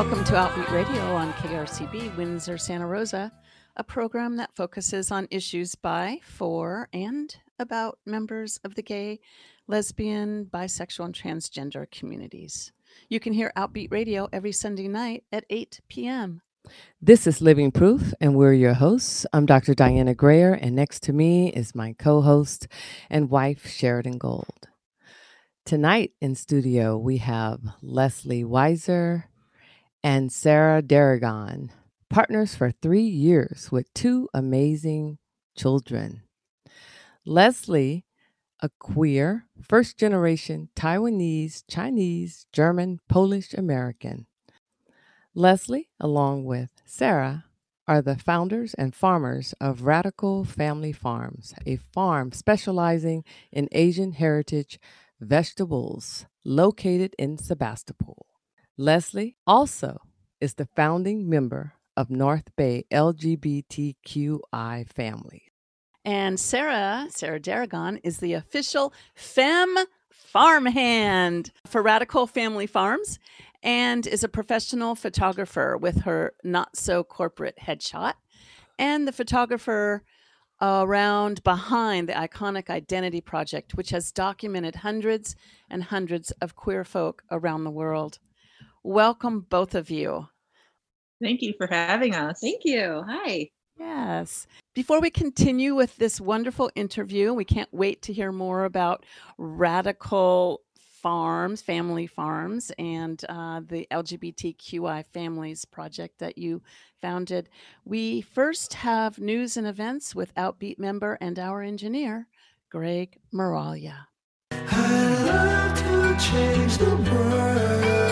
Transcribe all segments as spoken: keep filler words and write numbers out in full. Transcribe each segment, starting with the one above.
Welcome to Outbeat Radio on K R C B Windsor, Santa Rosa, a program that focuses on issues by, for, and about members of the gay, lesbian, bisexual, and transgender communities. You can hear Outbeat Radio every Sunday night at eight p.m. This is Living Proof, and we're your hosts. I'm Doctor Diana Grayer, and next to me is my co-host and wife, Sheridan Gold. Tonight in studio, we have Leslie Weiser and Sarah Darragon, partners for three years with two amazing children. Leslie, a queer, first-generation Taiwanese, Chinese, German, Polish American. Leslie, along with Sarah, are the founders and farmers of Radical Family Farms, a farm specializing in Asian heritage vegetables located in Sebastopol. Leslie also is the founding member of North Bay L G B T Q I family. And Sarah, Sarah Darragon, is the official femme farmhand for Radical Family Farms and is a professional photographer with her not-so-corporate headshot and the photographer around behind the iconic Identity Project, which has documented hundreds and hundreds of queer folk around the world. Welcome, both of you. Thank you for having us. Thank you. Hi. Yes. Before we continue with this wonderful interview, we can't wait to hear more about Radical Farms, Family Farms, and uh, the L G B T Q I Families Project that you founded. We first have news and events with Outbeat member and our engineer, Greg Moralia. I love to change the world.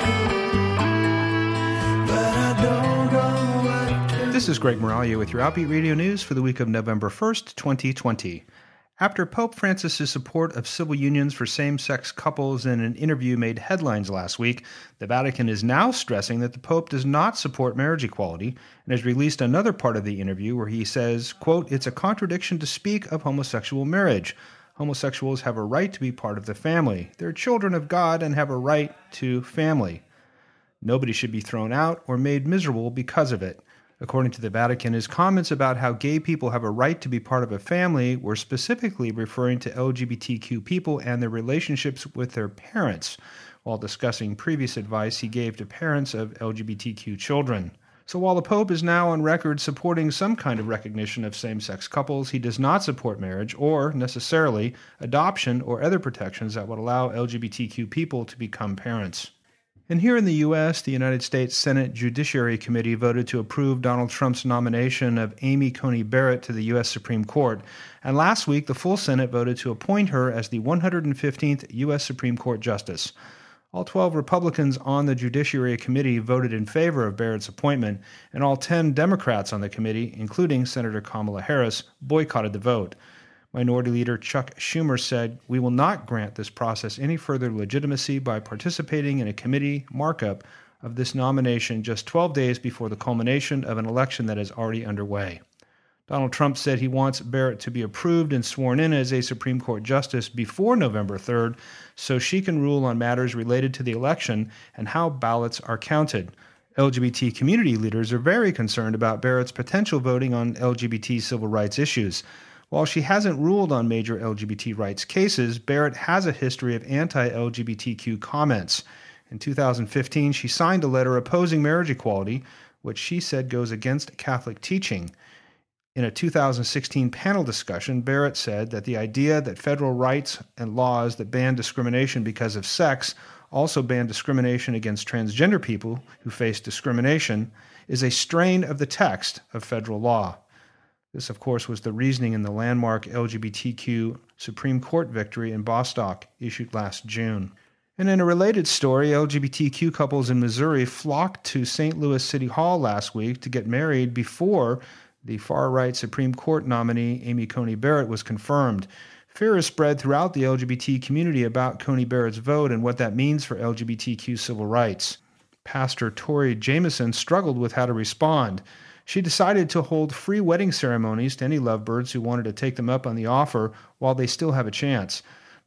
This is Greg Moralia with your Outbeat Radio News for the week of November first, twenty twenty. After Pope Francis's support of civil unions for same-sex couples in an interview made headlines last week, the Vatican is now stressing that the Pope does not support marriage equality and has released another part of the interview where he says, quote, "It's a contradiction to speak of homosexual marriage. Homosexuals have a right to be part of the family. They're children of God and have a right to family. Nobody should be thrown out or made miserable because of it." According to the Vatican, his comments about how gay people have a right to be part of a family were specifically referring to L G B T Q people and their relationships with their parents, while discussing previous advice he gave to parents of L G B T Q children. So while the Pope is now on record supporting some kind of recognition of same-sex couples, he does not support marriage or, necessarily, adoption or other protections that would allow L G B T Q people to become parents. And here in the U S, the United States Senate Judiciary Committee voted to approve Donald Trump's nomination of Amy Coney Barrett to the U S Supreme Court. And last week, the full Senate voted to appoint her as the one hundred fifteenth U S Supreme Court Justice. All twelve Republicans on the Judiciary Committee voted in favor of Barrett's appointment, and all ten Democrats on the committee, including Senator Kamala Harris, boycotted the vote. Minority Leader Chuck Schumer said, "We will not grant this process any further legitimacy by participating in a committee markup of this nomination just twelve days before the culmination of an election that is already underway." Donald Trump said he wants Barrett to be approved and sworn in as a Supreme Court justice before November third so she can rule on matters related to the election and how ballots are counted. L G B T community leaders are very concerned about Barrett's potential voting on L G B T civil rights issues. While she hasn't ruled on major L G B T rights cases, Barrett has a history of anti-L G B T Q comments. In two thousand fifteen, she signed a letter opposing marriage equality, which she said goes against Catholic teaching. In a two thousand sixteen panel discussion, Barrett said that the idea that federal rights and laws that ban discrimination because of sex also ban discrimination against transgender people who face discrimination is a strain of the text of federal law. This, of course, was the reasoning in the landmark L G B T Q Supreme Court victory in Bostock, issued last June. And in a related story, L G B T Q couples in Missouri flocked to Saint Louis City Hall last week to get married before the far-right Supreme Court nominee Amy Coney Barrett was confirmed. Fear is spread throughout the L G B T community about Coney Barrett's vote and what that means for L G B T Q civil rights. Pastor Tori Jameson struggled with how to respond. She decided to hold free wedding ceremonies to any lovebirds who wanted to take them up on the offer while they still have a chance.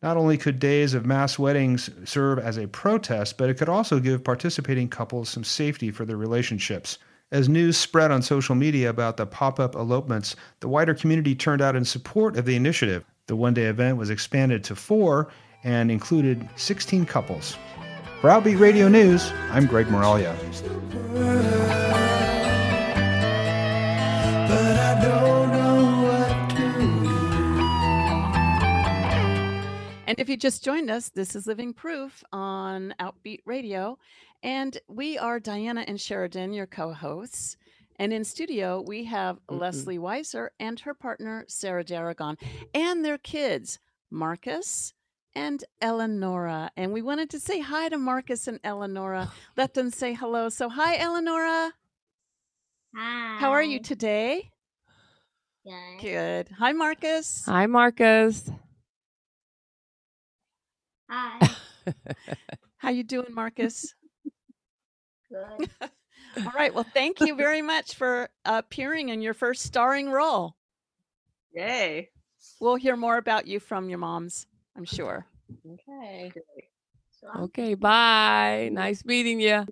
Not only could days of mass weddings serve as a protest, but it could also give participating couples some safety for their relationships. As news spread on social media about the pop-up elopements, the wider community turned out in support of the initiative. The one-day event was expanded to four and included sixteen couples. For Outbeat Radio News, I'm Greg Moralia. But I don't know what to do. And if you just joined us, this is Living Proof on Outbeat Radio. And we are Diana and Sheridan, your co-hosts. And in studio, we have Mm-mm. Leslie Weiser and her partner, Sarah Darragon, and their kids, Marcus and Eleonora. And we wanted to say hi to Marcus and Eleonora. Let them say hello. So hi, Eleonora. Hi. How are you today? Good. Good. Hi, Marcus. Hi, Marcus. Hi. How you doing, Marcus? Good. All right. Well, thank you very much for appearing in your first starring role. Yay. We'll hear more about you from your moms, I'm sure. Okay. So I'm Okay, bye. Nice meeting you.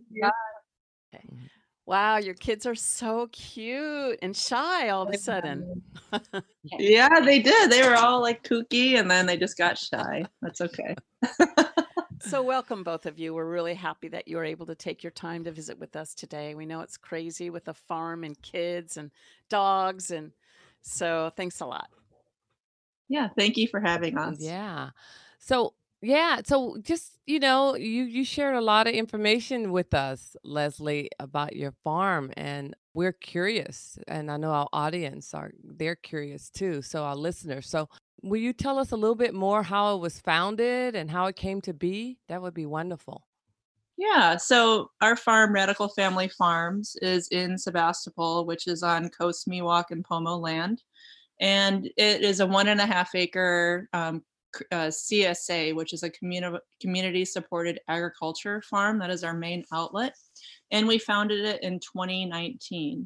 Wow, your kids are so cute and shy all of a sudden. Yeah, they did. They were all like kooky and then they just got shy. That's okay. So welcome, both of you. We're really happy that you were able to take your time to visit with us today. We know it's crazy with a farm and kids and dogs, and so thanks a lot. Yeah, thank you for having us. Yeah. So, yeah, so just, you know, you you shared a lot of information with us, Leslie, about your farm, and we're curious, and I know our audience are they're curious too, so our listeners. So, will you tell us a little bit more how it was founded and how it came to be? That would be wonderful. Yeah, so our farm, Radical Family Farms, is in Sebastopol, which is on Coast Miwok and Pomo land. And it is a one and a half acre um, c- uh, C S A, which is a communi- community supported agriculture farm. That is our main outlet. And we founded it in twenty nineteen.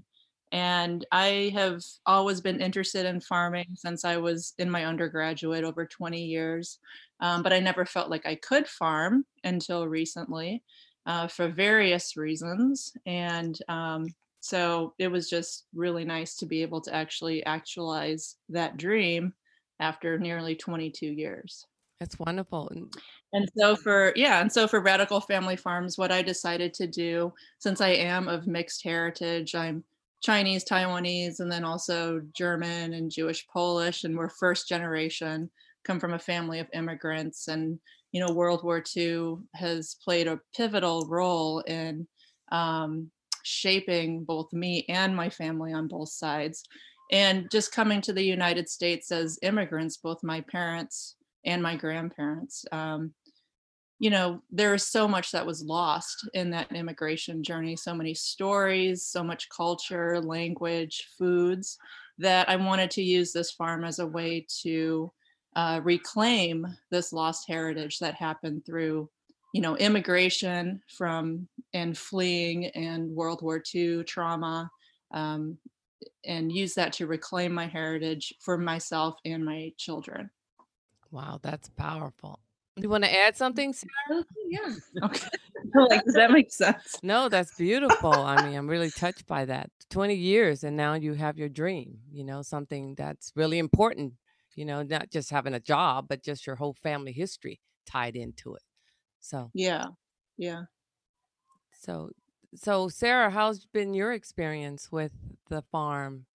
And I have always been interested in farming since I was in my undergraduate over twenty years. Um, but I never felt like I could farm until recently uh, for various reasons. And um, so it was just really nice to be able to actually actualize that dream after nearly twenty-two years. That's wonderful. And And so for, yeah, and so for Radical Family Farms, what I decided to do, since I am of mixed heritage, I'm Chinese, Taiwanese, and then also German and Jewish, Polish, and we're first generation, come from a family of immigrants. And, you know, World War Two has played a pivotal role in um, shaping both me and my family on both sides. And just coming to the United States as immigrants, both my parents and my grandparents, um, you know, there is so much that was lost in that immigration journey, so many stories, so much culture, language, foods, that I wanted to use this farm as a way to uh, reclaim this lost heritage that happened through, you know, immigration from and fleeing and World War Two trauma, um, and use that to reclaim my heritage for myself and my children. wow, that's powerful. You want to add something, Sarah? Yeah. Okay. Like, does that make sense? No, that's beautiful. I mean, I'm really touched by that. twenty years, and now you have your dream, you know, something that's really important, you know, not just having a job, but just your whole family history tied into it. So, Yeah. Yeah. so, so Sarah, how's been your experience with the farm?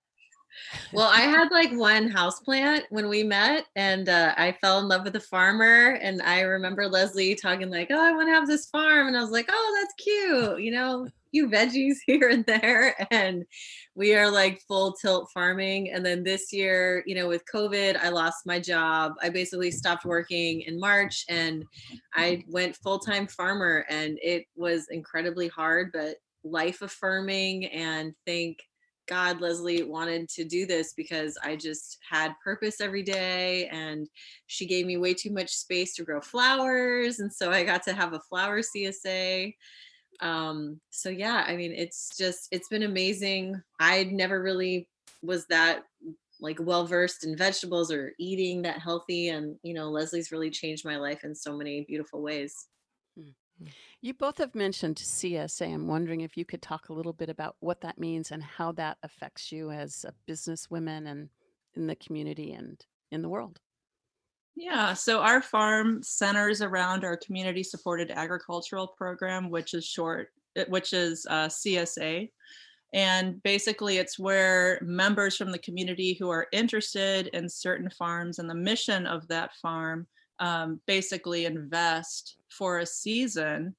Well, I had like one houseplant when we met, and uh, I fell in love with the farmer. And I remember Leslie talking like, "Oh, I want to have this farm," and I was like, "Oh, that's cute," you know, few veggies here and there. And we are like full tilt farming. And then this year, you know, with COVID, I lost my job. I basically stopped working in March, and I went full time farmer, and it was incredibly hard, but life affirming. And thank God Leslie wanted to do this because I just had purpose every day, and she gave me way too much space to grow flowers. And so I got to have a flower C S A. Um, so yeah, I mean, it's just, it's been amazing. I never really was that like well versed in vegetables or eating that healthy. And, you know, Leslie's really changed my life in so many beautiful ways. Mm. You both have mentioned C S A. I'm wondering if you could talk a little bit about what that means and how that affects you as a businesswoman and in the community and in the world. Yeah, so our farm centers around our community supported agricultural program, which is short, uh, which is uh, C S A. And basically, it's where members from the community who are interested in certain farms and the mission of that farm um, basically invest for a season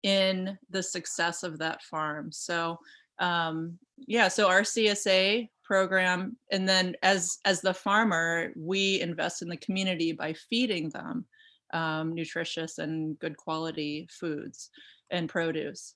in the success of that farm. So, um, yeah, so our C S A program, and then as as the farmer, we invest in the community by feeding them um, nutritious and good quality foods and produce.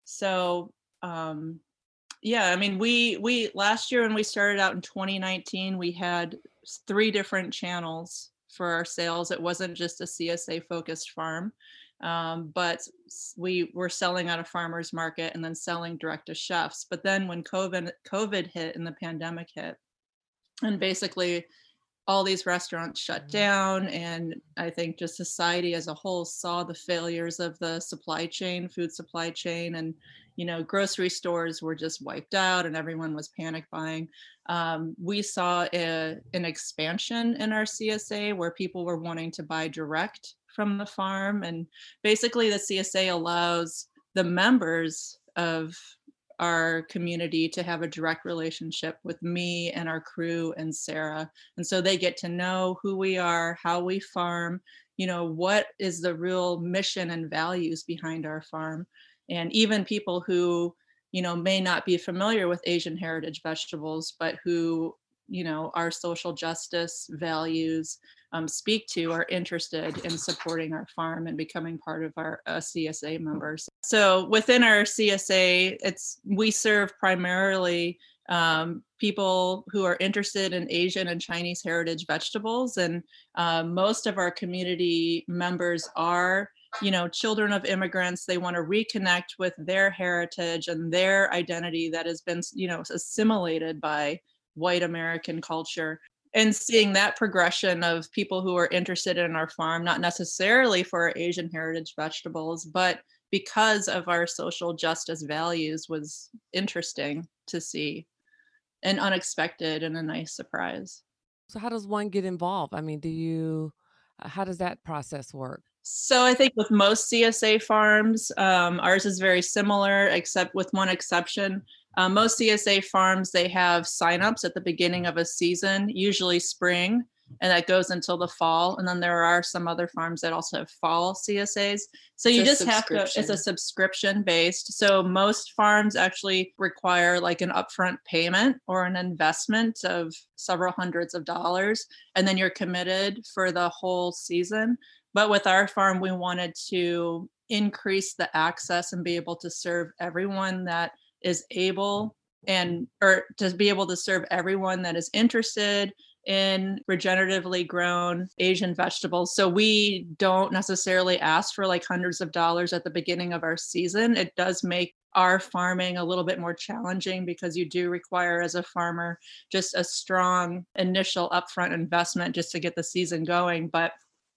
So. Um, yeah, I mean, we we last year when we started out in twenty nineteen, we had s- three different channels for our sales. It wasn't just a C S A focused farm, um, but s- we were selling at a farmer's market and then selling direct to chefs. But then when COVID COVID hit and the pandemic hit, and basically all these restaurants shut down, and I think just society as a whole saw the failures of the supply chain, food supply chain, and you know grocery stores were just wiped out and everyone was panic buying. Um, we saw a, an expansion in our C S A where people were wanting to buy direct from the farm, and basically the C S A allows the members of our community to have a direct relationship with me and our crew and Sarah. And so they get to know who we are, how we farm, you know, what is the real mission and values behind our farm. And even people who, you know, may not be familiar with Asian heritage vegetables, but who, you know, our social justice values um, speak to are interested in supporting our farm and becoming part of our uh, C S A members. So within our C S A, it's we serve primarily um, people who are interested in Asian and Chinese heritage vegetables, and uh, most of our community members are, you know, children of immigrants. They want to reconnect with their heritage and their identity that has been, you know, assimilated by white American culture. And seeing that progression of people who are interested in our farm, not necessarily for our Asian heritage vegetables, but because of our social justice values, was interesting to see and unexpected and a nice surprise. So how does one get involved? I mean, do you, uh, how does that process work? So I think with most C S A farms, um, ours is very similar, except with one exception. Uh, most C S A farms, they have signups at the beginning of a season, usually spring, and that goes until the fall. And then there are some other farms that also have fall C S As. So It's you a just have to, it's a subscription. subscription based. So most farms actually require like an upfront payment or an investment of several hundreds of dollars, and then you're committed for the whole season. But with our farm, we wanted to increase the access and be able to serve everyone that is able, and or to be able to serve everyone that is interested in regeneratively grown Asian vegetables. So we don't necessarily ask for like hundreds of dollars at the beginning of our season. It does make our farming a little bit more challenging because you do require, as a farmer, just a strong initial upfront investment just to get the season going. But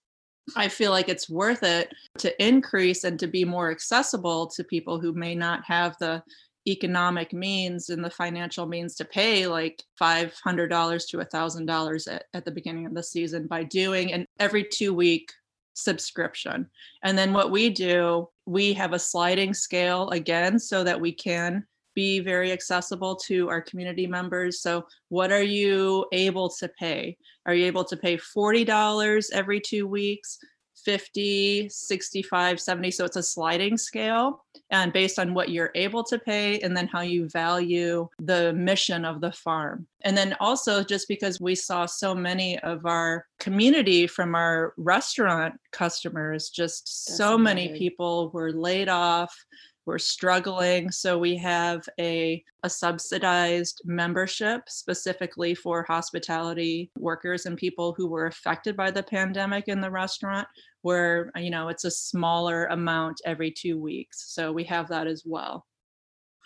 I feel like it's worth it to increase and to be more accessible to people who may not have the economic means and the financial means to pay like five hundred dollars to one thousand dollars at, at the beginning of the season by doing an every two week subscription. And then what we do, we have a sliding scale again so that we can be very accessible to our community members. So what are you able to pay? Are you able to pay forty dollars every two weeks, fifty, sixty-five, seventy? So it's a sliding scale, and based on what you're able to pay and then how you value the mission of the farm. And then also just because we saw so many of our community from our restaurant customers, just so many Decimated. people were laid off, we're struggling. So we have a, a subsidized membership specifically for hospitality workers and people who were affected by the pandemic in the restaurant, where, you know, it's a smaller amount every two weeks. So we have that as well.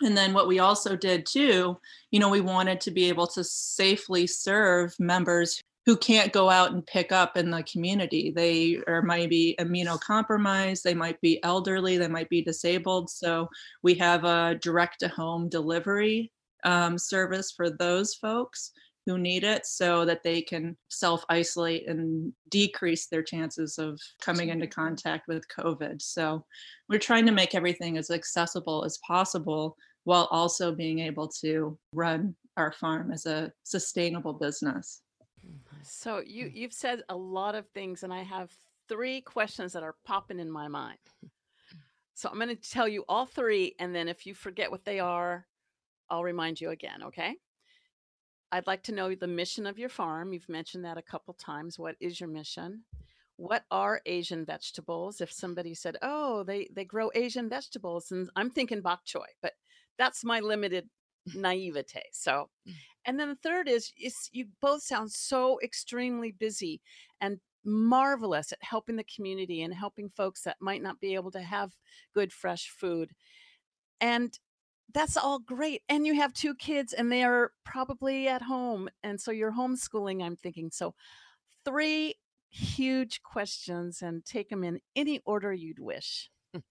And then what we also did too, you know, we wanted to be able to safely serve members who can't go out and pick up in the community. They are might be immunocompromised, they might be elderly, they might be disabled. So we have a direct to home delivery um, service for those folks who need it, so that they can self-isolate and decrease their chances of coming into contact with COVID. So we're trying to make everything as accessible as possible while also being able to run our farm as a sustainable business. So you you've said a lot of things, and I have three questions that are popping in my mind. So I'm going to tell you all three, and then if you forget what they are, I'll remind you again, okay? I'd like to know the mission of your farm. You've mentioned that a couple times. What is your mission? What are Asian vegetables? If somebody said, oh, they, they grow Asian vegetables, and I'm thinking bok choy, but that's my limited naivete. So, and then the third is, is you both sound so extremely busy and marvelous at helping the community and helping folks that might not be able to have good, fresh food. And that's all great. And you have two kids and they are probably at home. And so you're homeschooling, I'm thinking. So three huge questions, and take them in any order you'd wish.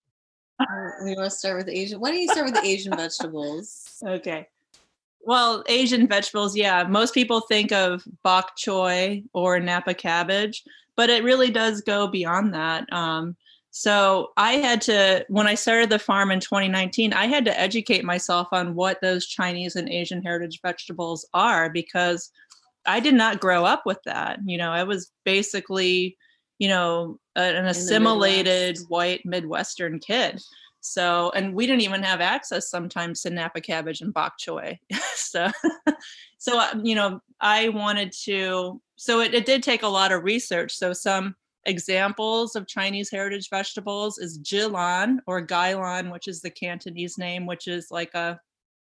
We want to start with Asian. Why don't you start with the Asian vegetables? Okay. Well, Asian vegetables, yeah. Most people think of bok choy or Napa cabbage, but it really does go beyond that. Um, so I had to, when I started the farm in twenty nineteen, I had to educate myself on what those Chinese and Asian heritage vegetables are, because I did not grow up with that. You know, I was basically, you know, an assimilated white Midwestern kid. So, and we didn't even have access sometimes to Napa cabbage and bok choy. so, so, you know, I wanted to, so it, it did take a lot of research. So some examples of Chinese heritage vegetables is jilan or gailan, which is the Cantonese name, which is like a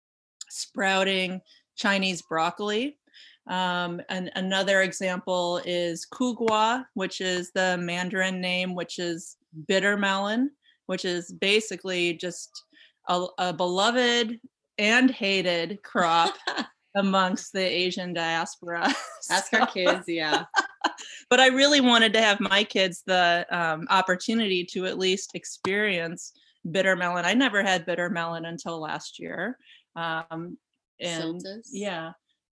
sprouting Chinese broccoli. Um, and another example is kugua, which is the Mandarin name, which is bitter melon, which is basically just a, a beloved and hated crop amongst the Asian diaspora. Ask So- our kids, yeah. But I really wanted to have my kids the um, opportunity to at least experience bitter melon. I never had bitter melon until last year. Um, and Celtis? yeah.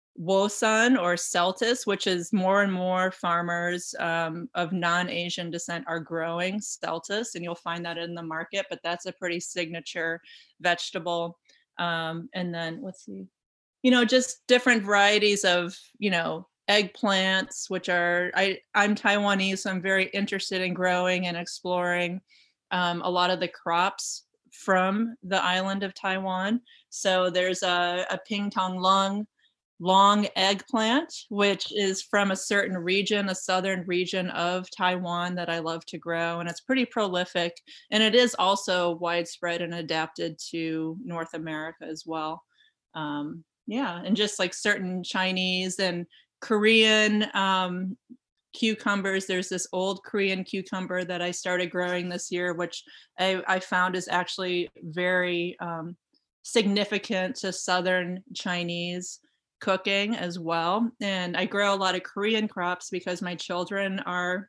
Wosun or Celtis, which is more and more farmers um, of non-Asian descent are growing Celtis, and you'll find that in the market, but that's a pretty signature vegetable. Um, and then let's see, you know, just different varieties of, you know, eggplants, which are, I, I'm Taiwanese, so I'm very interested in growing and exploring um, a lot of the crops from the island of Taiwan. So there's a, a Ping Tong Lung long eggplant, which is from a certain region, a southern region of Taiwan that I love to grow. And it's pretty prolific. And it is also widespread and adapted to North America as well. Um, yeah, and just like certain Chinese and Korean um, cucumbers, there's this old Korean cucumber that I started growing this year, which I, I found is actually very um, significant to southern Chinese cooking as well. And I grow a lot of Korean crops because my children are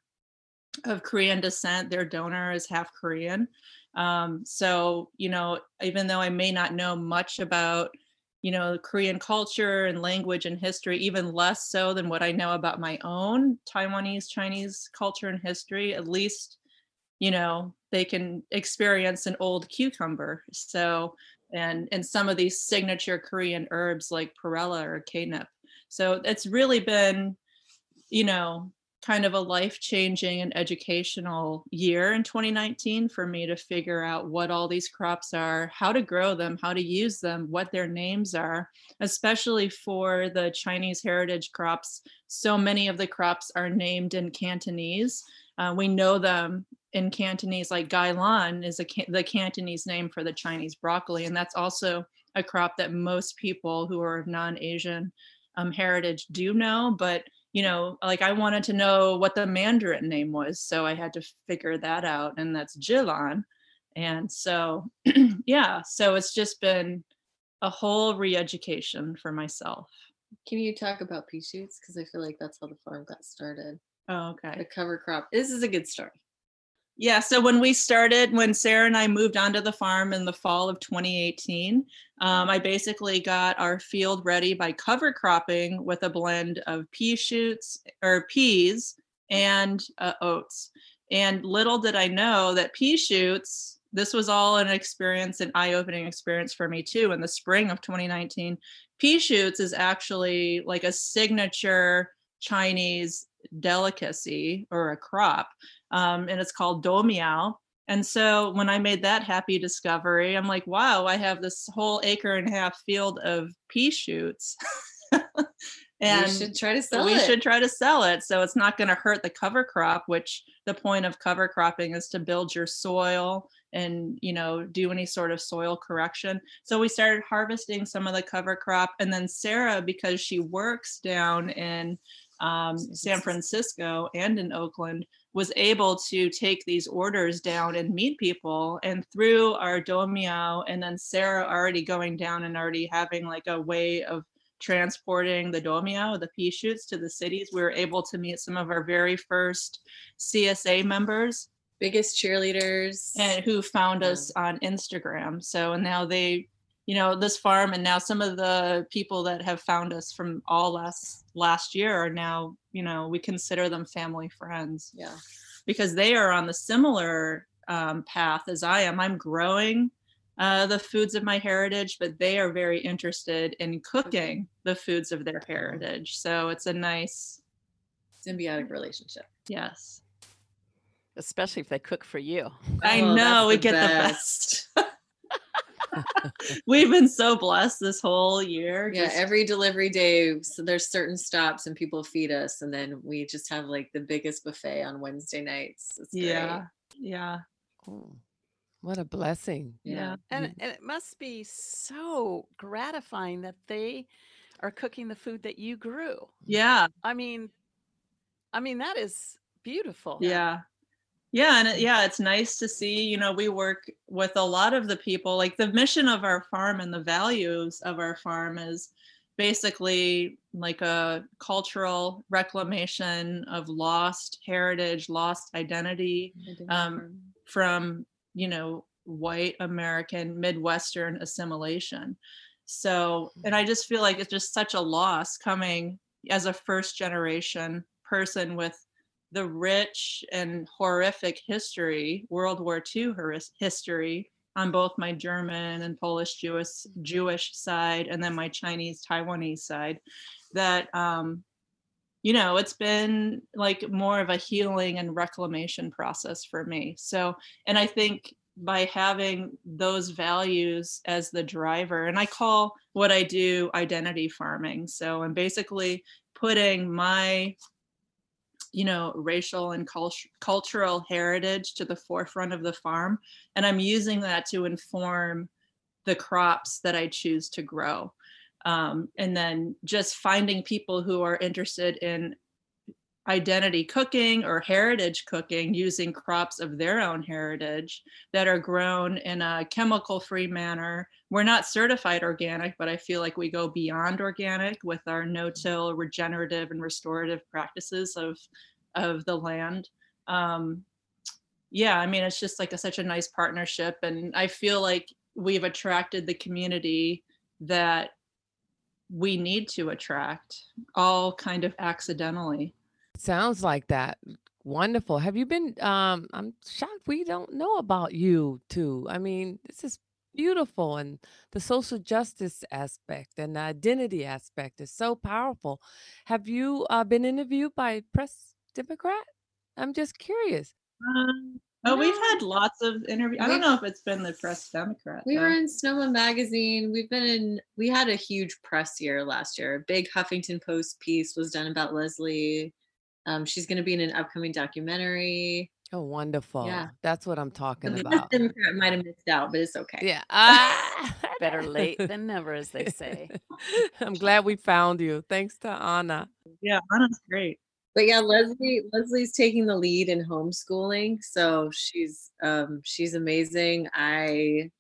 of Korean descent. Their donor is half Korean. Um, so, you know, even though I may not know much about, you know, Korean culture and language and history, even less so than what I know about my own Taiwanese Chinese culture and history, at least, you know, they can experience an old cucumber. So and and some of these signature Korean herbs like perilla or kanep. So it's really been, you know, kind of a life-changing and educational year in twenty nineteen for me to figure out what all these crops are, how to grow them, how to use them, what their names are, especially for the Chinese heritage crops. So many of the crops are named in Cantonese. Uh, we know them in Cantonese, like gailan is a, the Cantonese name for the Chinese broccoli. And that's also a crop that most people who are of non-Asian um, heritage do know. But, you know, like I wanted to know what the Mandarin name was. So I had to figure that out. And that's jilan. And so, yeah, so it's just been a whole re-education for myself. Can you talk about pea shoots? Because I feel like that's how the farm got started. Oh, okay. The cover crop. This is a good story. Yeah, so when we started, when Sarah and I moved onto the farm in the fall of twenty eighteen, um, I basically got our field ready by cover cropping with a blend of pea shoots or peas and uh, oats. And little did I know that pea shoots, this was all an experience, an eye-opening experience for me too, in the spring of twenty nineteen. Pea shoots is actually like a signature Chinese delicacy or a crop, um, and it's called domiao. And so when I made that happy discovery, I'm like, wow, I have this whole acre and a half field of pea shoots. And we should try to sell we it. should try to sell it. So it's not going to hurt the cover crop, which the point of cover cropping is to build your soil and, you know, do any sort of soil correction. So we started harvesting some of the cover crop. And then Sarah, because she works down in um, San Francisco and in Oakland, was able to take these orders down and meet people. And through our domiao, and then Sarah already going down and already having like a way of transporting the domiao, the pea shoots, to the cities, we were able to meet some of our very first C S A members, biggest cheerleaders, and who found us yeah. on Instagram. So, and now they, you know, this farm, and now some of the people that have found us from all last last year are now, you know, we consider them family friends. Yeah, because they are on the similar um, path as I am. I'm growing uh, the foods of my heritage, but they are very interested in cooking the foods of their heritage. So it's a nice symbiotic relationship. Yes. Especially if they cook for you. I Oh, know, that's we the get best. the best. We've been so blessed this whole year. Yeah, just- every delivery day, so there's certain stops and people feed us, and then we just have like the biggest buffet on Wednesday nights. It's yeah. great. Yeah. Oh, what a blessing. Yeah. And, and it must be so gratifying that they are cooking the food that you grew. Yeah. I mean, I mean, that is beautiful. Yeah. Yeah. And it, yeah, it's nice to see, you know, we work with a lot of the people, like the mission of our farm and the values of our farm is basically like a cultural reclamation of lost heritage, lost identity um, from, you know, white American Midwestern assimilation. So, and I just feel like it's just such a loss coming as a first generation person with the rich and horrific history, World War Two history on both my German and Polish Jewish Jewish side, and then my Chinese Taiwanese side, that um, you know, it's been like more of a healing and reclamation process for me. So, and I think by having those values as the driver, and I call what I do identity farming. So I'm basically putting my, you know, racial and cult- cultural heritage to the forefront of the farm. And I'm using that to inform the crops that I choose to grow. Um, and then just finding people who are interested in identity cooking or heritage cooking using crops of their own heritage that are grown in a chemical-free manner. We're not certified organic, but I feel like we go beyond organic with our no-till regenerative and restorative practices of, of the land. Um, yeah, I mean, it's just like a, such a nice partnership. And I feel like we've attracted the community that we need to attract, all kind of accidentally. Sounds like that. Wonderful. Have you been, um, I'm shocked we don't know about you too. I mean, this is beautiful. And the social justice aspect and the identity aspect is so powerful. Have you uh, been interviewed by Press Democrat? I'm just curious. Um, oh, we've had lots of interviews. I don't We've- know if it's been the Press Democrat. We though. were in Sonoma Magazine. We've been in, we had a huge press year last year. A big Huffington Post piece was done about Leslie. Um, she's going to be in an upcoming documentary. Oh, wonderful. Yeah. That's what I'm talking The about. Democrat might have missed out, but it's okay. Yeah. Ah. Better late than never, as they say. I'm glad we found you. Thanks to Anna. Yeah, Anna's great. But yeah, Leslie Leslie's taking the lead in homeschooling, so she's um, she's amazing. I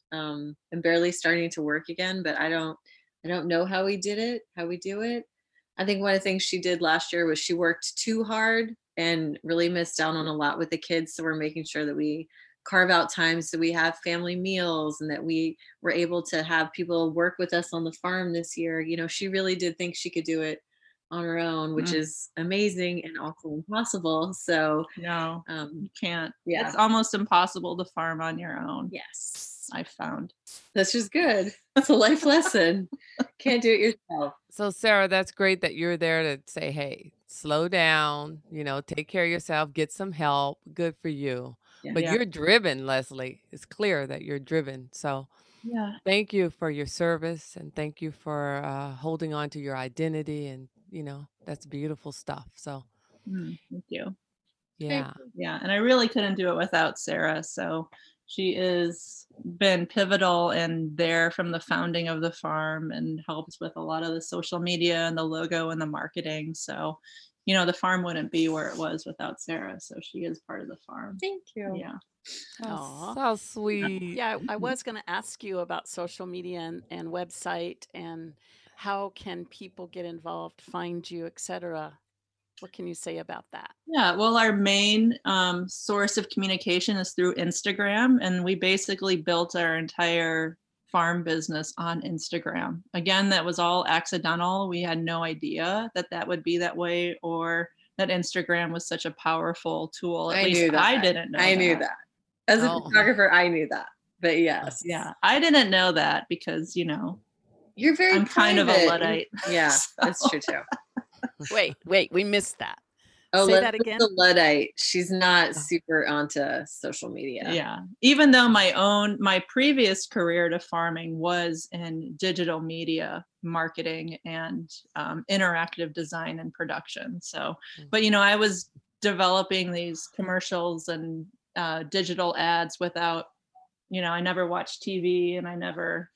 Um, I'm barely starting to work again, but I don't, I don't know how we did it, how we do it. I think one of the things she did last year was she worked too hard and really missed out on a lot with the kids. So we're making sure that we carve out time so we have family meals and that we were able to have people work with us on the farm this year. You know, she really did think she could do it on her own, which Mm. is amazing and also impossible. So No, um, you can't. Yeah. It's almost impossible to farm on your own. yes, I found. that's just good. That's a life lesson. Can't do it yourself. So, Sarah, that's great that you're there to say, hey, slow down, you know, take care of yourself, get some help. Good for you. Yeah. But Yeah. you're driven, Leslie. It's clear that you're driven. So, Yeah. thank you for your service and thank you for uh, holding on to your identity. And, you know, that's beautiful stuff. So, Mm, thank you. yeah. Yeah, and I really couldn't do it without Sarah. So she is been pivotal and there from the founding of the farm and helped with a lot of the social media and the logo and the marketing. So, you know, the farm wouldn't be where it was without Sarah. So she is part of the farm. Thank you. Yeah. Oh, Aw. so sweet. Yeah, I I was going to ask you about social media and, and website and how can people get involved, find you, et cetera. What can you say about that? Yeah, well, our main um, source of communication is through Instagram, and we basically built our entire farm business on Instagram. Again, that was all accidental. We had no idea that that would be that way or that Instagram was such a powerful tool. At I least knew that. I didn't know I knew that. that. As a Oh. photographer, I knew that. But yes. Yeah, I didn't know that because, you know, You're very I'm kind of a private. Luddite. Yeah, So- that's true too. Wait, wait, we missed that. Oh, Say that Leslie's again. a Luddite. She's not Oh. super onto social media. Yeah. Even though my own, my previous career to farming was in digital media marketing and um, interactive design and production. So, but you know, I was developing these commercials and uh, digital ads without, you know, I never watched T V and I never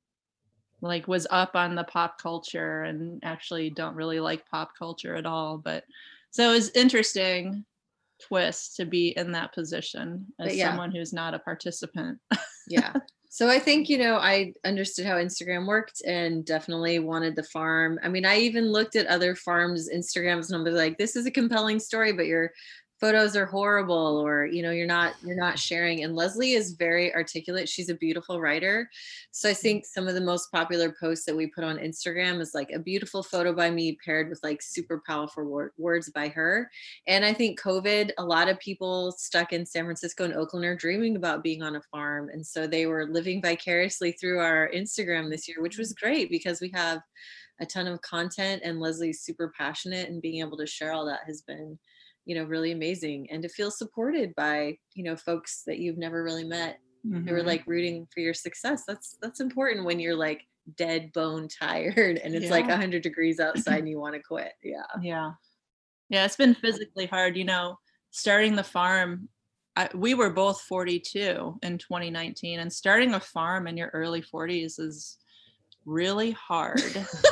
like was up on the pop culture and actually don't really like pop culture at all. But so it was interesting twist to be in that position as But yeah. someone who's not a participant. Yeah. So I think, you know, I understood how Instagram worked and definitely wanted the farm. I mean, I even looked at other farms' Instagrams and I was like, this is a compelling story, but your photos are horrible, or, you know, you're not, you're not sharing. And Leslie is very articulate. She's a beautiful writer. So I think some of the most popular posts that we put on Instagram is like a beautiful photo by me paired with like super powerful wor- words by her. And I think COVID, a lot of people stuck in San Francisco and Oakland are dreaming about being on a farm. And so they were living vicariously through our Instagram this year, which was great because we have a ton of content and Leslie's super passionate, and being able to share all that has been, you know, really amazing. And to feel supported by, you know, folks that you've never really met who were Mhm. like rooting for your success. That's, that's important when you're like dead bone tired and it's like Yeah. a hundred degrees outside and you want to quit. Yeah. Yeah. Yeah, it's been physically hard. You know, starting the farm, I, we were both forty-two in twenty nineteen, and starting a farm in your early forties is really hard.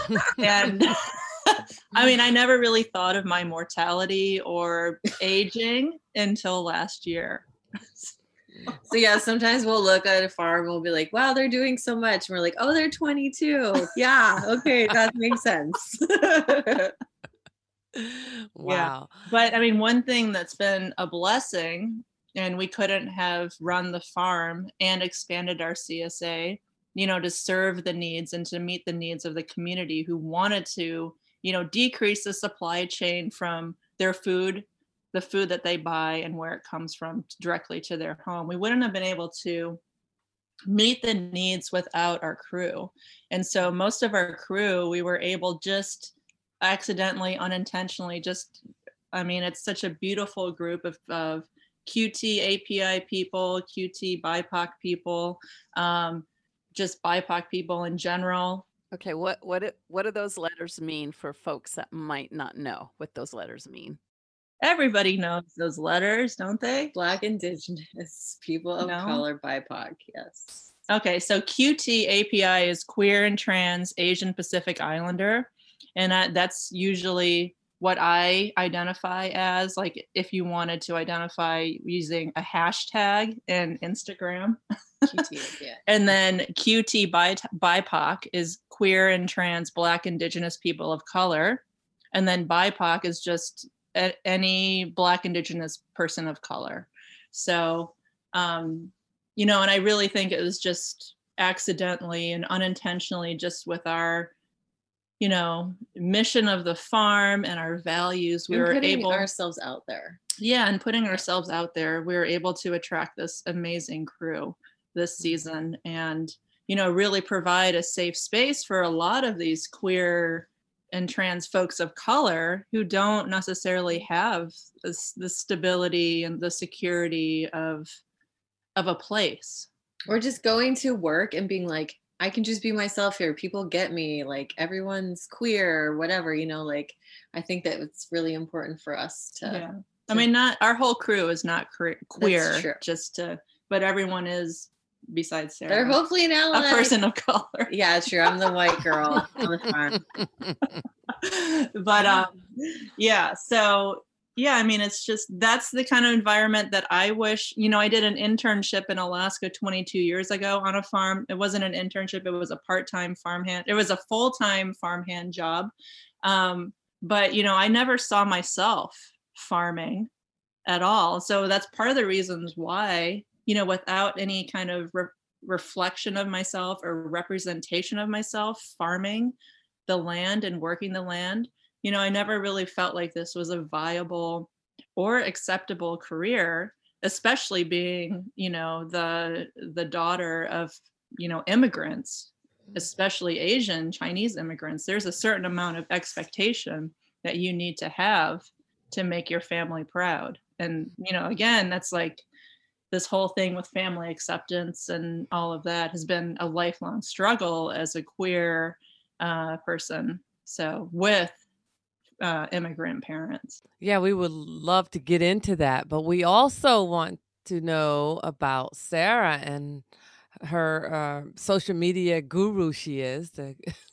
And I mean, I never really thought of my mortality or aging until last year. So yeah, sometimes we'll look at a farm and we'll be like, wow, they're doing so much. And we're like, oh, they're twenty-two. Yeah. Okay. That makes sense. Wow. But I mean, one thing that's been a blessing, and we couldn't have run the farm and expanded our C S A, you know, to serve the needs and to meet the needs of the community who wanted to, you know, decrease the supply chain from their food, the food that they buy and where it comes from directly to their home. We wouldn't have been able to meet the needs without our crew. And so most of our crew, we were able just accidentally, unintentionally, just, I mean, it's such a beautiful group of, of Q T A P I people, Q T B I P O C people, um, just B I P O C people in general. Okay, what what it, what do those letters mean for folks that might not know what those letters mean? Everybody knows those letters, don't they? Black, Indigenous, people of No? color, B I P O C. Yes. Okay, so Q T A P I is Queer and Trans Asian Pacific Islander. And that, that's usually what I identify as, like if you wanted to identify using a hashtag in Instagram. Q T, yeah. And then Q T B I P O C is queer and trans Black Indigenous people of color. And then B I P O C is just a, any Black Indigenous person of color. So, um, you know, and I really think it was just accidentally and unintentionally, just with our, you know, mission of the farm and our values, we And were putting able ourselves out there. Yeah, and putting ourselves out there, we were able to attract this amazing crew this season, and you know, really provide a safe space for a lot of these queer and trans folks of color who don't necessarily have this, the stability and the security of of a place. Or just going to work and being like, I can just be myself here. People get me. Like everyone's queer or whatever, you know, like I think that it's really important for us to. Yeah. I mean, not our whole crew is not cre- queer, true. just to, but everyone is, besides Sarah, They're hopefully an ally. a person of color. Yeah, true. I'm the white girl on the farm. But um, yeah, so yeah, I mean, it's just, that's the kind of environment that I wish, you know, I did an internship in Alaska twenty-two years ago on a farm. It wasn't an internship. It was a part-time farmhand. It was a full-time farmhand job. Um, but, you know, I never saw myself farming at all. So that's part of the reasons why, you know, without any kind of re- reflection of myself or representation of myself farming the land and working the land, you know, I never really felt like this was a viable or acceptable career, especially being, you know, the the daughter of, you know, immigrants, especially Asian Chinese immigrants. There's a certain amount of expectation that you need to have to make your family proud. And, you know, again, that's like this whole thing with family acceptance and all of that has been a lifelong struggle as a queer uh, person. So with uh, immigrant parents. Yeah, we would love to get into that, but we also want to know about Sarah and her uh, social media guru she is. The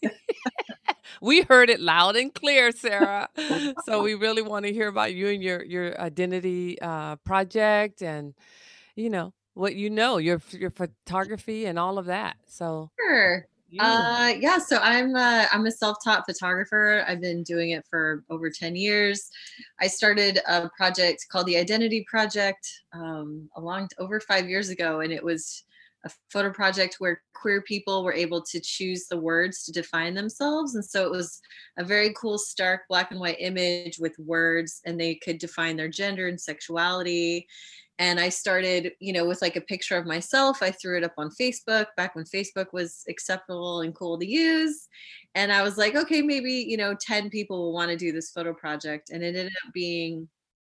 we heard it loud and clear, Sarah. So we really want to hear about you and your your identity uh, project, and you know what you know, your your photography and all of that. So Sure. you. Uh, yeah, so I'm a, I'm a self-taught photographer. I've been doing it for over ten years. I started a project called the Identity Project um, a long over five years ago, and it was a photo project where queer people were able to choose the words to define themselves. And so it was a very cool, stark black and white image with words, and they could define their gender and sexuality. And I started, you know, with like a picture of myself. I threw it up on Facebook back when Facebook was acceptable and cool to use. And I was like, okay, maybe, you know, ten people will want to do this photo project. And it ended up being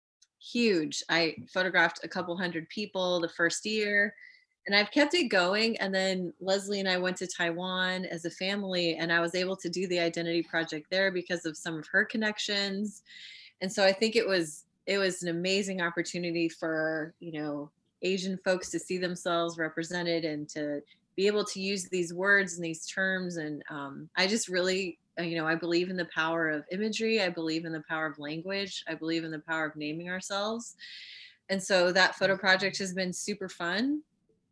huge. I photographed a couple hundred people the first year, and I've kept it going. And then Leslie and I went to Taiwan as a family, and I was able to do the Identity Project there because of some of her connections. And so I think it was it was an amazing opportunity for, you know, Asian folks to see themselves represented and to be able to use these words and these terms. And um, I just really, you know, I believe in the power of imagery. I believe in the power of language. I believe in the power of naming ourselves. And so that photo project has been super fun.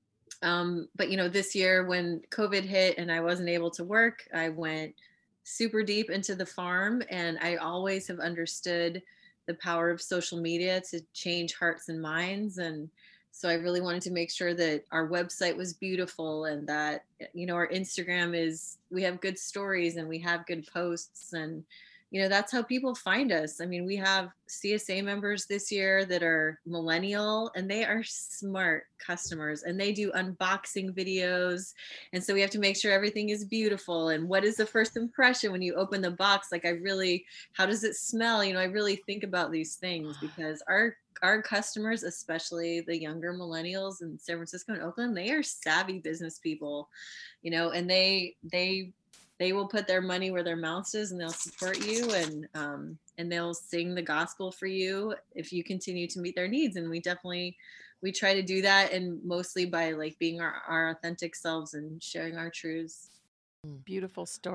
Um, but, you know, this year when COVID hit and I wasn't able to work, I went super deep into the farm, and I always have understood the power of social media to change hearts and minds. And so I really wanted to make sure that our website was beautiful, and that, you know, our Instagram is, we have good stories and we have good posts, and, you know, that's how people find us. I mean, we have C S A members this year that are millennial, and they are smart customers, and they do unboxing videos. And so we have to make sure everything is beautiful. And what is the first impression when you open the box? Like, I really, how does it smell? You know, I really think about these things because our our customers, especially the younger millennials in San Francisco and Oakland, they are savvy business people, you know, and they they they will put their money where their mouth is, and they'll support you, and um, and they'll sing the gospel for you if you continue to meet their needs. And we definitely, we try to do that, and mostly by like being our, our authentic selves and sharing our truths. Beautiful story.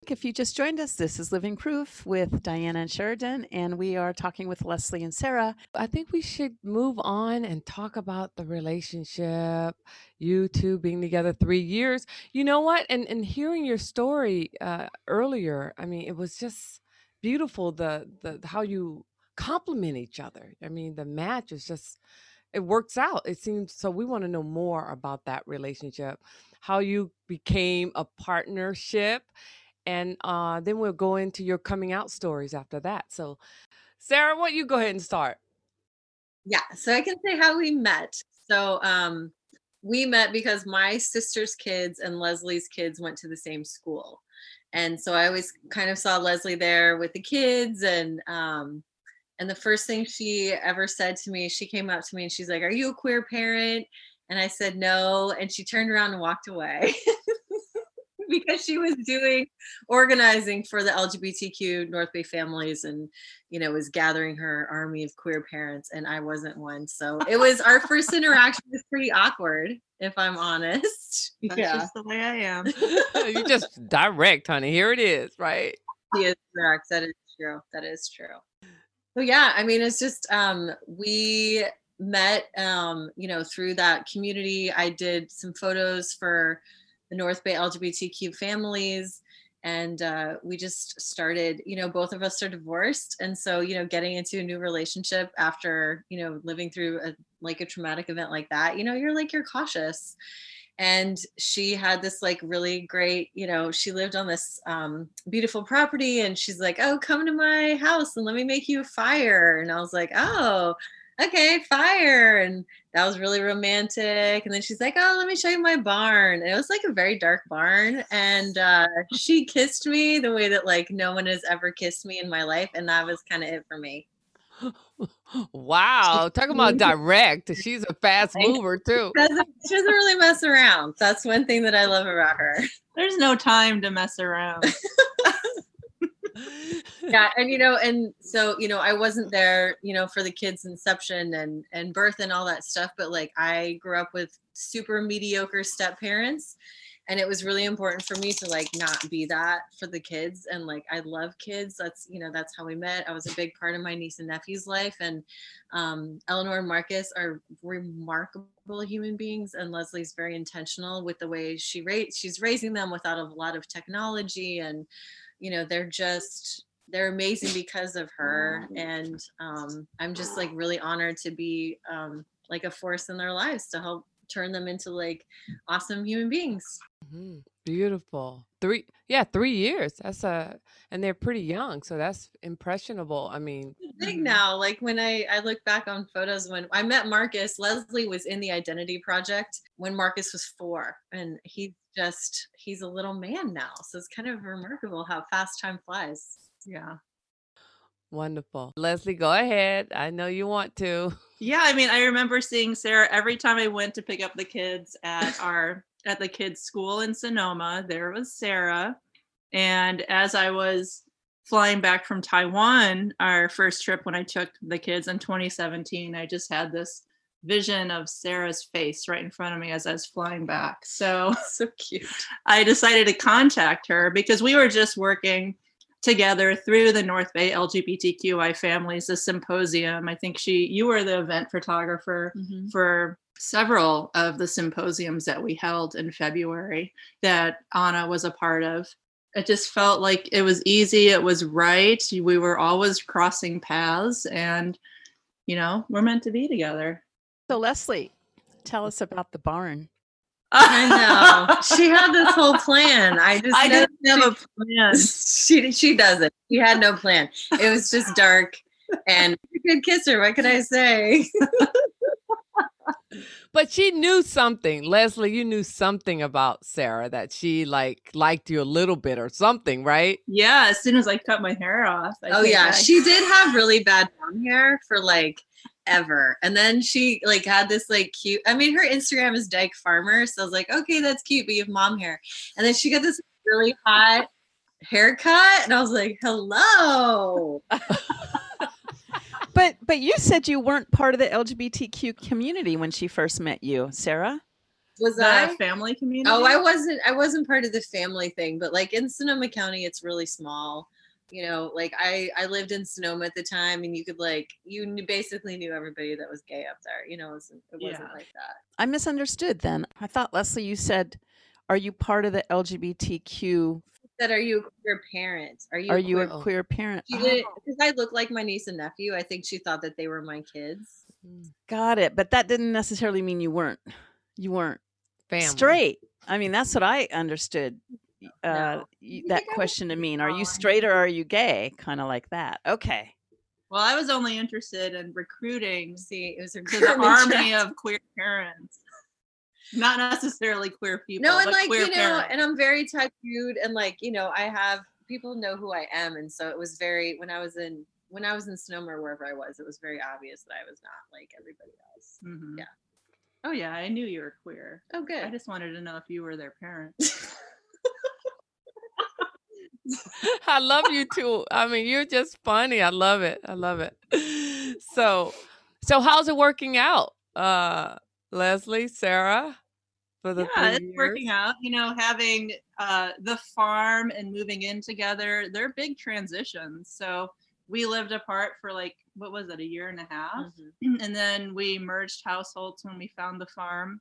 If you just joined us, this is Living Proof with Diana and Sheridan, and we are talking with Leslie and Sarah. I think we should move on and talk about the relationship, you two being together three years. You know what? And and hearing your story uh, earlier, I mean, it was just beautiful. The the how you complement each other. I mean, the match is just it works out. It seems so. We want to know more about that relationship, how you became a partnership. And uh, then we'll go into your coming out stories after that. So, Sarah, why don't you go ahead and start? Yeah, so I can say how we met. So um, we met because my sister's kids and Leslie's kids went to the same school. And so I always kind of saw Leslie there with the kids. And um, and the first thing she ever said to me, she came up to me and she's like, "Are you a queer parent?" And I said, "No." And she turned around and walked away. Because she was doing organizing for the L G B T Q North Bay families and, you know, was gathering her army of queer parents, and I wasn't one. So it was our first interaction was pretty awkward, if I'm honest. That's yeah. just the way I am. You just direct, honey. Here it is, right? He is correct. That is true. That is true. So yeah, I mean, it's just um we met um, you know, through that community. I did some photos for the North Bay L G B T Q families. And uh, we just started, you know, both of us are divorced. And so, you know, getting into a new relationship after, you know, living through a, like a traumatic event like that, you know, you're like, you're cautious. And she had this like really great, you know, she lived on this um, beautiful property and she's like, "Oh, come to my house and let me make you a fire." And I was like, "Oh, okay, fire." And that was really romantic. And then she's like, "Oh, let me show you my barn." And it was like a very dark barn. And uh, she kissed me the way that like no one has ever kissed me in my life. And that was kind of it for me. Wow. Talk about direct. She's a fast mover too. She doesn't, she doesn't really mess around. That's one thing that I love about her. There's no time to mess around. Yeah, and you know, and so you know, I wasn't there, you know, for the kids' inception and and birth and all that stuff, but like I grew up with super mediocre step parents, and it was really important for me to like not be that for the kids. And like I love kids. That's, you know, that's how we met. I was a big part of my niece and nephew's life, and um, Eleanor and Marcus are remarkable human beings, and Leslie's very intentional with the way she raised. She's raising them without a lot of technology, and you know, they're just. They're amazing because of her. And um, I'm just like really honored to be um, like a force in their lives to help turn them into like awesome human beings. Mm-hmm. Beautiful. Three, yeah, three years. That's a, and they're pretty young. So that's impressionable. I mean, Big now, like when I, I look back on photos, when I met Marcus, Leslie was in the Identity Project when Marcus was four, and he just, he's a little man now. So it's kind of remarkable how fast time flies. Yeah. wonderful. Leslie, go ahead. I know you want to. Yeah, I mean, I remember seeing Sarah every time I went to pick up the kids at our at the kids' school in Sonoma. There was Sarah, and as I was flying back from Taiwan, our first trip when I took the kids in twenty seventeen, I just had this vision of Sarah's face right in front of me as I was flying back. So So cute. I decided to contact her because we were just working together through the North Bay L G B T Q I families, the symposium. I think she, you were the event photographer Mhm. for several of the symposiums that we held in February that Anna was a part of. It just felt like it was easy. It was right. We were always crossing paths, and, you know, we're meant to be together. So, Leslie, tell us about the barn. I know. She had this whole plan. I just I know didn't have a plan. she she doesn't. She had no plan. It was just dark, and you could kiss her. What could I say? But she knew something. Leslie, you knew something about Sarah, that she like liked you a little bit or something, right? Yeah, as soon as I cut my hair off. I Oh think yeah, I- she did have really bad brown hair for like ever, and then she like had this like cute. I mean, her Instagram is Dyke Farmer, so I was like, okay, that's cute, but you have mom hair. And then she got this really hot haircut, and I was like, hello. But but you said you weren't part of the L G B T Q community when she first met you, Sarah. Was The I? family community? Oh, I wasn't. I wasn't part of the family thing, but like in Sonoma County, it's really small. You know, like I I lived in Sonoma at the time, and you could like you knew, basically knew everybody that was gay up there. You know, it wasn't, it wasn't Yeah. like that. I misunderstood then. I thought, Leslie, you said, are you part of the L G B T Q? Said, are you a queer parent? Are you? Are a you queer a queer parent? She Oh, did because I look like my niece and nephew. I think she thought that they were my kids. got it. But that didn't necessarily mean you weren't. You weren't Family. straight. I mean, that's what I understood uh, No. y- I that think I was question to mean. Are you Oh, I straight or are you gay? Kind of like that. Okay. Well, I was only interested in recruiting See, it was a to the army of queer parents. Not necessarily queer people. No, and but like queer you know, parents. and I'm very tattooed, and like you know, I have people know who I am, and so it was very when I was in when I was in Sonoma or wherever I was, it was very obvious that I was not like everybody else. Mhm. Yeah. Oh yeah, I knew you were queer. Oh, good. I just wanted to know if you were their parents. I love you too. I mean, you're just funny. I love it. I love it. So, so how's it working out, uh, Leslie, Sarah, for the Yeah, three it's years? working out. You know, having uh, the farm and moving in together, they're big transitions. So we lived apart for like, what was it, a year and a half? Mhm. And then we merged households when we found the farm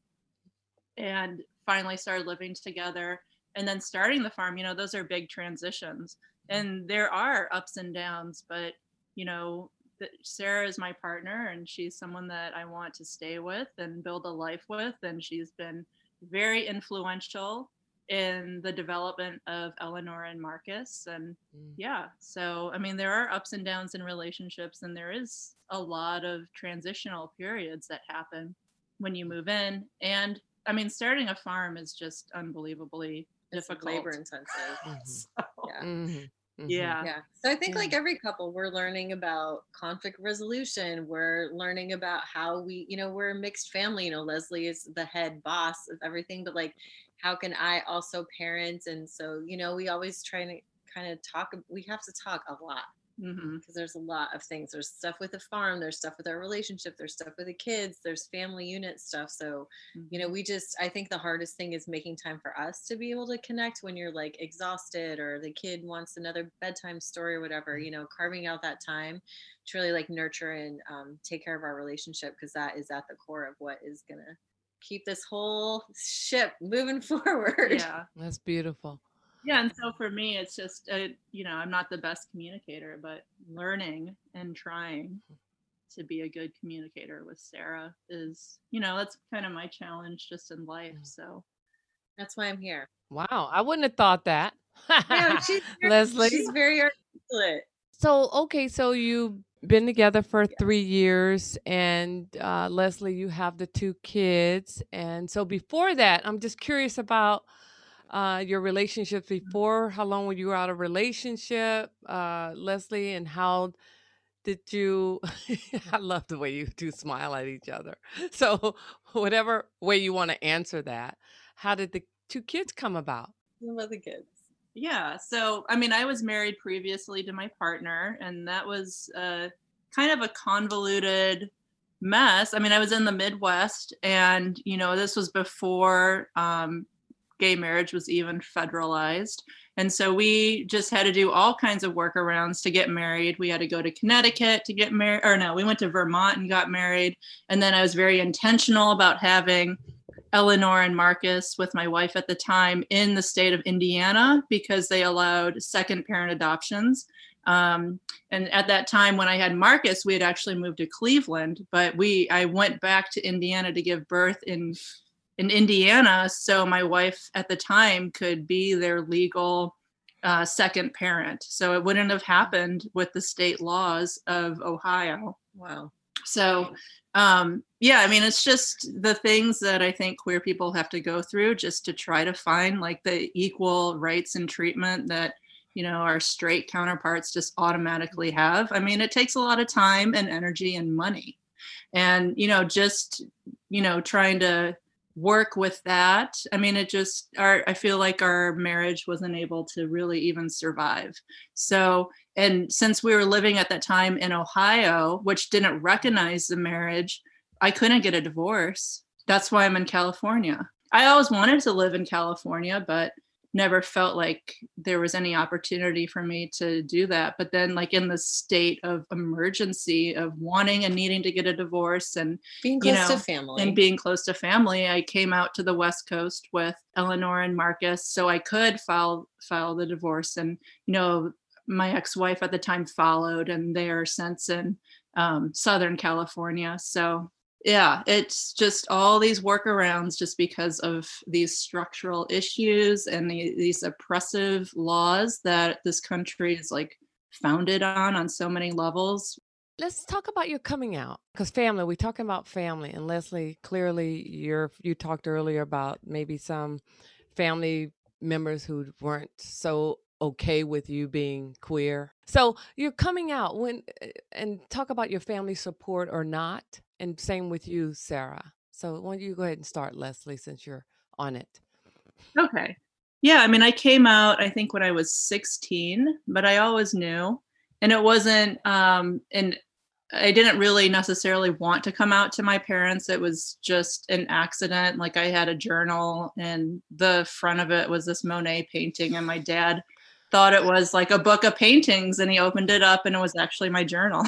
and finally started living together. And then starting the farm, you know, those are big transitions. And there are ups and downs, but, you know, th- Sarah is my partner and she's someone that I want to stay with and build a life with. And she's been very influential in the development of Eleanor and Marcus. And Mm. yeah, so I mean, there are ups and downs in relationships, and there is a lot of transitional periods that happen when you move in. And I mean, starting a farm is just unbelievably It's difficult. labor intensive. Mhm. So, Yeah. Mhm. Mhm. yeah. Yeah. So I think Yeah. like every couple, we're learning about conflict resolution. We're learning about how we, you know, we're a mixed family. You know, Leslie is the head boss of everything, but like, how can I also parent? And so, you know, we always try to kind of talk, we have to talk a lot Mhm. because there's a lot of things. There's stuff with the farm, there's stuff with our relationship, there's stuff with the kids, there's family unit stuff. So, you know, we just, I think the hardest thing is making time for us to be able to connect when you're like exhausted or the kid wants another bedtime story or whatever, you know, carving out that time to really like nurture and um, take care of our relationship because that is at the core of what is going to keep this whole ship moving forward. Yeah. That's beautiful. Yeah. And so for me, it's just, uh, you know, I'm not the best communicator, but learning and trying to be a good communicator with Sarah is, you know, that's kind of my challenge just in life. So That's why I'm here. Wow, I wouldn't have thought that. Yeah, she's very, Leslie. she's very articulate. So, okay, so you've been together for three years, and uh, Leslie, you have the two kids. And so before that, I'm just curious about uh, your relationships before. How long were you out of relationship, uh, Leslie, and how did you? I love the way you two smile at each other. So, whatever way you want to answer that, how did the two kids come about? What about the kids? yeah, so I mean, I was married previously to my partner, and that was uh, kind of a convoluted mess. I mean, I was in the Midwest, and you know, this was before um, gay marriage was even federalized. And so we just had to do all kinds of workarounds to get married. We had to go to Connecticut to get married, or no, we went to Vermont and got married. And then I was very intentional about having Eleanor and Marcus with my wife at the time in the state of Indiana because they allowed second parent adoptions. Um, and at that time when I had Marcus, we had actually moved to Cleveland, but we I went back to Indiana to give birth in in Indiana, so my wife at the time could be their legal uh, second parent. So it wouldn't have happened with the state laws of Ohio. Wow. So um, yeah, I mean, it's just the things that I think queer people have to go through just to try to find like the equal rights and treatment that, you know, our straight counterparts just automatically have. I mean, it takes a lot of time and energy and money. And, you know, just, you know, trying to work with that. I mean, it just, our, I feel like our marriage wasn't able to really even survive. So, and since we were living at that time in Ohio, which didn't recognize the marriage, I couldn't get a divorce. That's why I'm in California. I always wanted to live in California, but never felt like there was any opportunity for me to do that. But then, like, in the state of emergency of wanting and needing to get a divorce and, Being you close to know, family. and being close to family, I came out to the West Coast with Eleanor and Marcus so I could file file the divorce. And, you know, my ex-wife at the time followed, and they are since in um, Southern California. So yeah, it's just all these workarounds just because of these structural issues and the, these oppressive laws that this country is like founded on on so many levels. Let's talk about your coming out, because family, we're talking about family. And Leslie, clearly you're, you talked earlier about maybe some family members who weren't so okay with you being queer. So you're coming out when, and talk about your family support or not. And same with you, Sarah. So why don't you go ahead and start, Leslie, since you're on it. Okay. Yeah, I mean, I came out, I think, when I was sixteen, but I always knew. And it wasn't, um, and I didn't really necessarily want to come out to my parents. It was just an accident. Like, I had a journal, and the front of it was this Monet painting, and my dad thought it was like a book of paintings, and he opened it up, and it was actually my journal.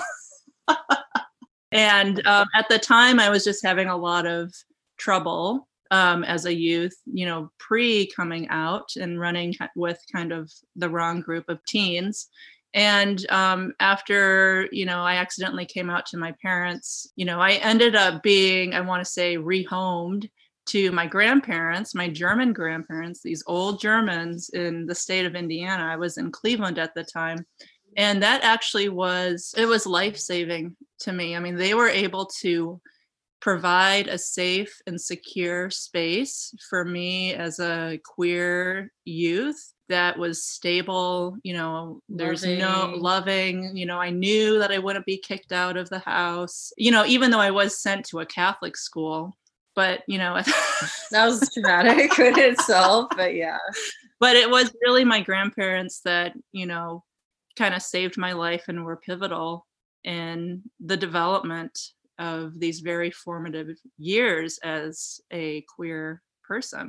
And um, at the time, I was just having a lot of trouble um, as a youth, you know, pre coming out and running with kind of the wrong group of teens. And um, after, you know, I accidentally came out to my parents, you know, I ended up being, I want to say, rehomed to my grandparents, my German grandparents, these old Germans in the state of Indiana. I was in Cleveland at the time. And that actually was, it was life-saving to me. I mean, they were able to provide a safe and secure space for me as a queer youth that was stable. You know, there's no Loving. loving, you know, I knew that I wouldn't be kicked out of the house, you know, even though I was sent to a Catholic school, but, you know, That was traumatic in itself, but yeah. but it was really my grandparents that, you know, kind of saved my life and were pivotal in the development of these very formative years as a queer person,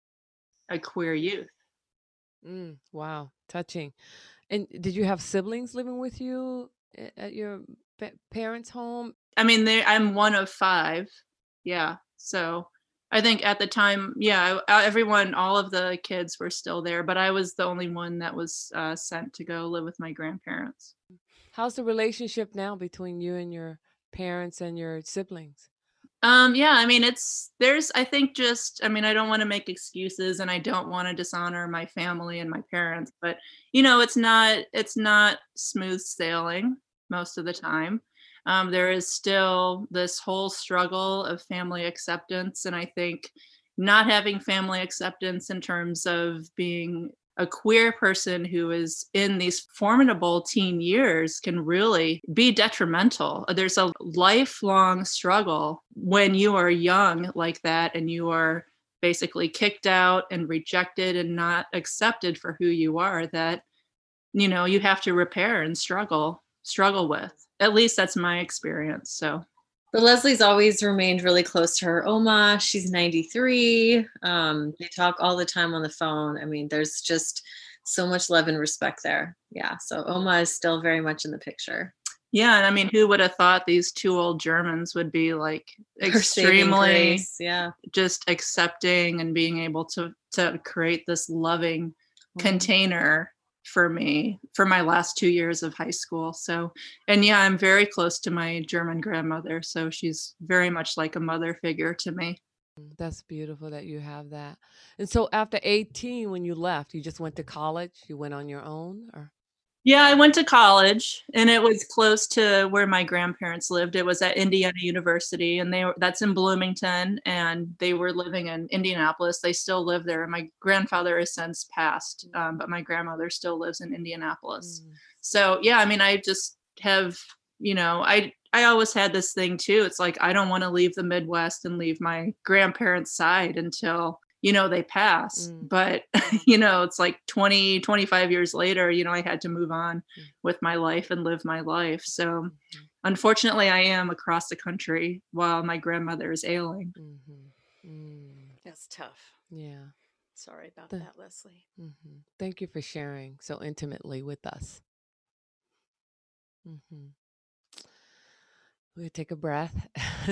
a queer youth. Mm, wow, touching. And did you have siblings living with you a- at your pa- parents' home? I mean, they, I'm one of five. Yeah. So I think at the time, yeah, I- everyone, all of the kids were still there, but I was the only one that was uh, sent to go live with my grandparents. How's the relationship now between you and your parents and your siblings? Um, yeah, I mean, it's, there's, I think just, I mean, I don't want to make excuses and I don't want to dishonor my family and my parents, but, you know, it's not, it's not smooth sailing most of the time. Um, there is still this whole struggle of family acceptance. And I think not having family acceptance in terms of being a queer person who is in these formidable teen years can really be detrimental. There's a lifelong struggle when you are young like that and you are basically kicked out and rejected and not accepted for who you are, that, you know, you have to repair and struggle, struggle with. At least that's my experience. So. But Leslie's always remained really close to her Oma. She's ninety-three. Um, they talk all the time on the phone. I mean, there's just so much love and respect there. Yeah. So Oma is still very much in the picture. Yeah. And I mean, who would have thought these two old Germans would be like Her saving extremely grace, yeah. just accepting and being able to, to create this loving Mhm. container for me for my last two years of high school. So, and yeah, I'm very close to my German grandmother. So she's very much like a mother figure to me. That's beautiful that you have that. And so after eighteen, when you left, you just went to college? You went on your own? Or Yeah, I went to college and it was close to where my grandparents lived. It was at Indiana University and they were, that's in Bloomington, and they were living in Indianapolis. They still live there. And my grandfather has since passed, um, but my grandmother still lives in Indianapolis. Mm. So yeah, I mean, I just have, you know, I, I always had this thing too. It's like, I don't want to leave the Midwest and leave my grandparents' side until, you know, they pass. Mm. But, you know, it's like twenty, twenty-five years later, you know, I had to move on Mm. with my life and live my life. So Mhm. unfortunately, I am across the country while my grandmother is ailing. Mhm. Mm. That's tough. Yeah. Sorry about The- that, Leslie. hmm Thank you for sharing so intimately with us. hmm We'll take a breath.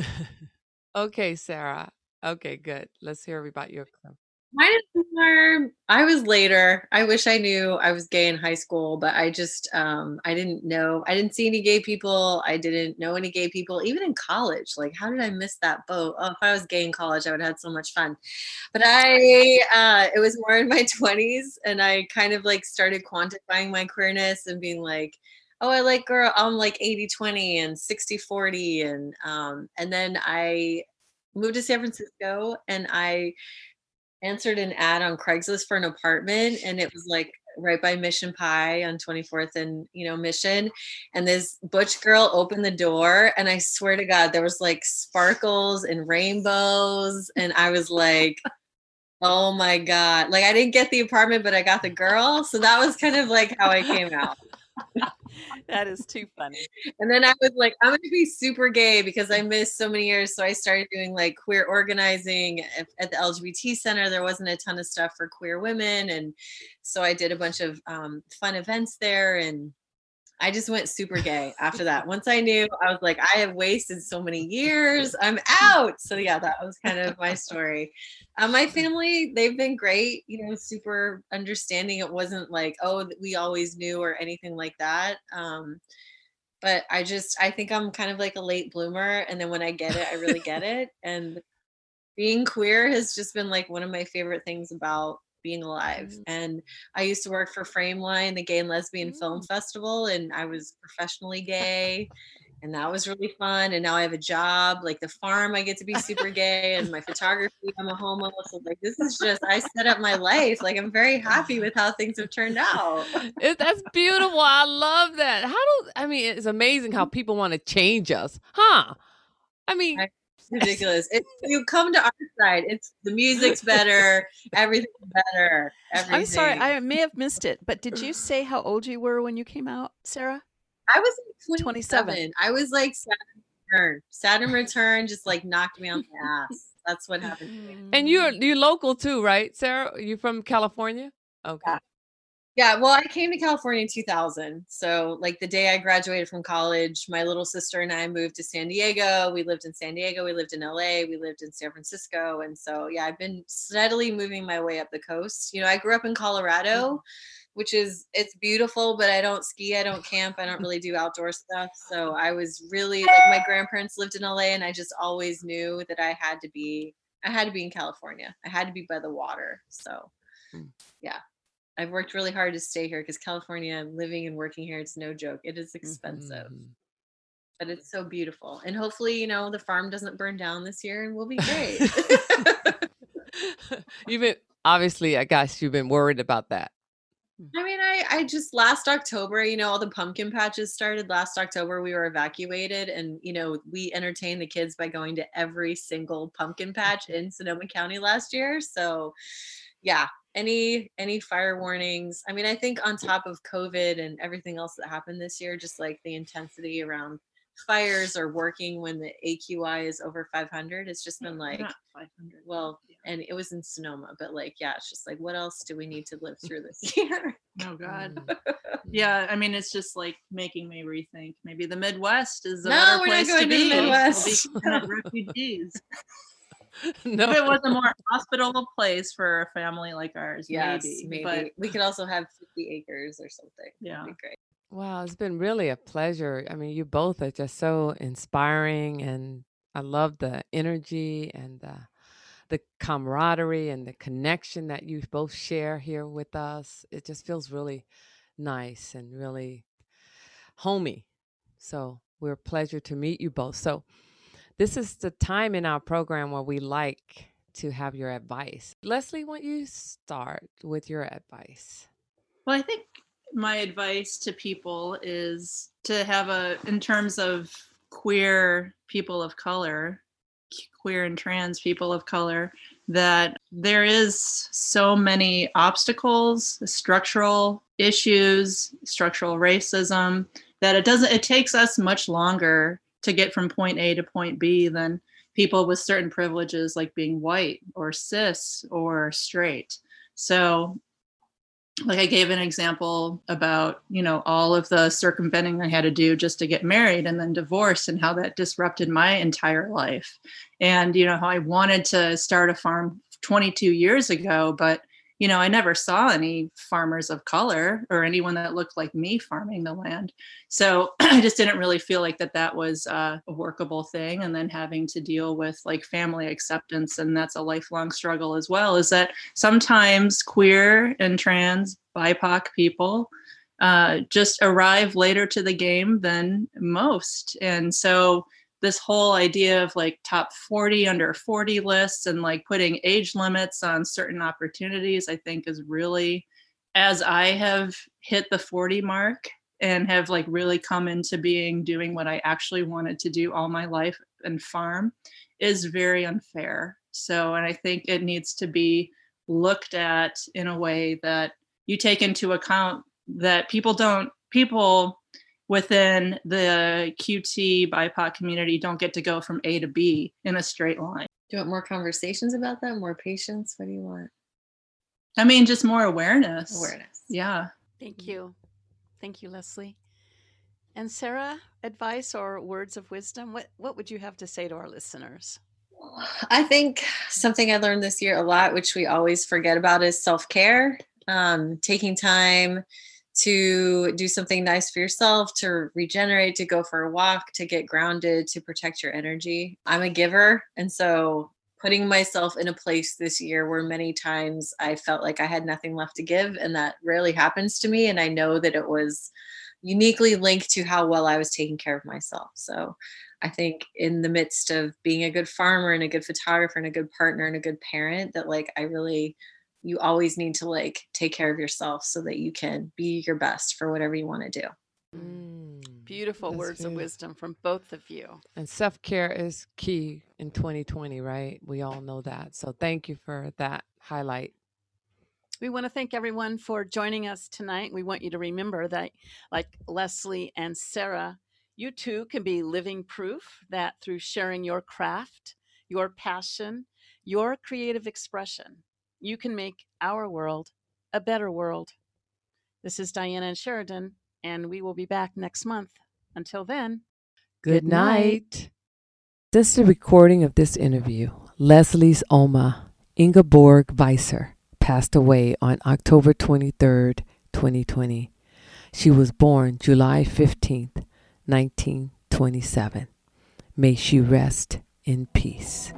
Okay, Sarah. Okay, good. Let's hear about your club. Mine is more, I was later. I wish I knew I was gay in high school, but I just, um, I didn't know. I didn't see any gay people. I didn't know any gay people, even in college. Like, how did I miss that boat? Oh, if I was gay in college, I would have had so much fun. But I, uh, it was more in my twenties, and I kind of like started quantifying my queerness and being like, oh, I like girl, I'm like eighty twenty and sixty forty. And, um, and then I moved to San Francisco, and I answered an ad on Craigslist for an apartment, and it was like right by Mission Pie on twenty-fourth and, you know, Mission. And this butch girl opened the door, and I swear to God, there was like sparkles and rainbows. And I was like, oh my God. Like, I didn't get the apartment, but I got the girl. So that was kind of like how I came out. That is too funny. And then I was like, I'm going to be super gay because I missed so many years. So I started doing like queer organizing at, at the L G B T Center. There wasn't a ton of stuff for queer women. And so I did a bunch of um, fun events there. And I just went super gay after that. Once I knew, I was like, I have wasted so many years. I'm out. So yeah, that was kind of my story. Uh, my family, they've been great, you know, super understanding. It wasn't like, oh, we always knew or anything like that. Um, but I just, I think I'm kind of like a late bloomer. And then when I get it, I really get it. And being queer has just been like one of my favorite things about being alive. Mm. And I used to work for Frameline, the Gay and Lesbian Mm. Film Festival, and I was professionally gay, and that was really fun. And now I have a job, like the farm, I get to be super gay, and my photography, I'm a homo. So like, this is just, I set up my life. Like, I'm very happy with how things have turned out. It, that's beautiful. I love that. How do I mean? It's amazing how people want to change us, huh? I mean, I- Ridiculous. If you come to our side, it's the music's better, everything's better. Everything. I'm sorry, I may have missed it, but did you say how old you were when you came out, Sarah? I was like twenty-seven. twenty-seven. I was like Saturn Return. Saturn Return just like knocked me on the ass. That's what happened to me. and you're you're local too, right, Sarah? You from California? Okay. Yeah. Yeah, well, I came to California in two thousand. So, like the day I graduated from college, my little sister and I moved to San Diego. We lived in San Diego, we lived in L A, we lived in San Francisco. And so, yeah, I've been steadily moving my way up the coast. You know, I grew up in Colorado, which is, it's beautiful, but I don't ski, I don't camp, I don't really do outdoor stuff. So, I was really like, my grandparents lived in L A, and I just always knew that I had to be, I had to be in California. I had to be by the water. So, yeah. I've worked really hard to stay here because California, living and working here, it's no joke. It is expensive, Mhm. but it's so beautiful. And hopefully, you know, the farm doesn't burn down this year, and we'll be great. You've been obviously, I guess you've been worried about that. I mean, I, I just last October, you know, all the pumpkin patches started last October. We were evacuated, and, you know, we entertained the kids by going to every single pumpkin patch in Sonoma County last year. So, yeah. Any any fire warnings? I mean, I think on top of COVID and everything else that happened this year, just like the intensity around fires or working when the A Q I is over five hundred, it's just been like, Not five hundred. well, and it was in Sonoma, but like, yeah, it's just like, what else do we need to live through this year? Oh God. Mm. Yeah, I mean, it's just like making me rethink. Maybe the Midwest is a No, better we're not place going to to the be. Midwest. We'll be kind of refugees. No. If it was a more hospitable place for a family like ours, Yes, maybe. maybe. But We could also have fifty acres or something. yeah. That'd be great. Wow, it's been really a pleasure. I mean, you both are just so inspiring, and I love the energy and the, the camaraderie and the connection that you both share here with us. It just feels really nice and really homey. So we're a pleasure to meet you both. So this is the time in our program where we like to have your advice. Leslie, why don't you start with your advice? Well, I think my advice to people is to have a, in terms of queer people of color, queer and trans people of color, that there is so many obstacles, structural issues, structural racism, that it doesn't, it takes us much longer to get from point A to point B than people with certain privileges, like being white or cis or straight. So like I gave an example about, you know, all of the circumventing I had to do just to get married and then divorced, and how that disrupted my entire life. And, you know, how I wanted to start a farm twenty-two years ago, but, you know, I never saw any farmers of color or anyone that looked like me farming the land. So I just didn't really feel like that that was uh, a workable thing. And then having to deal with like family acceptance, and that's a lifelong struggle as well, is that sometimes queer and trans B I P O C people uh, just arrive later to the game than most. And so this whole idea of like top forty under forty lists and like putting age limits on certain opportunities, I think is really, as I have hit the forty mark and have like really come into being doing what I actually wanted to do all my life and farm, is very unfair. So, and I think it needs to be looked at in a way that you take into account that people don't, people within the Q T B I P O C community don't get to go from A to B in a straight line. Do you want more conversations about that? More patience? What do you want? I mean, just more awareness. Awareness. Yeah. Thank you. Thank you, Leslie. And Sarah, advice or words of wisdom? What, what would you have to say to our listeners? I think something I learned this year a lot, which we always forget about, is self-care. Um, taking time to do something nice for yourself, to regenerate, to go for a walk, to get grounded, to protect your energy. I'm a giver. And so putting myself in a place this year where many times I felt like I had nothing left to give, and that rarely happens to me. And I know that it was uniquely linked to how well I was taking care of myself. So I think in the midst of being a good farmer and a good photographer and a good partner and a good parent, that like I really, you always need to like take care of yourself so that you can be your best for whatever you want to do. Mm, Beautiful that's words good. of wisdom from both of you. And self-care is key in twenty twenty, right? We all know that. So thank you for that highlight. We want to thank everyone for joining us tonight. We want you to remember that, like Leslie and Sarah, you too can be living proof that through sharing your craft, your passion, your creative expression, you can make our world a better world. This is Diana and Sheridan, and we will be back next month. Until then, Good, Good night. night. This is a recording of this interview. Leslie's Oma, Ingeborg Weiser, passed away on October twenty-third, twenty twenty. She was born July fifteenth, nineteen twenty-seven. May she rest in peace.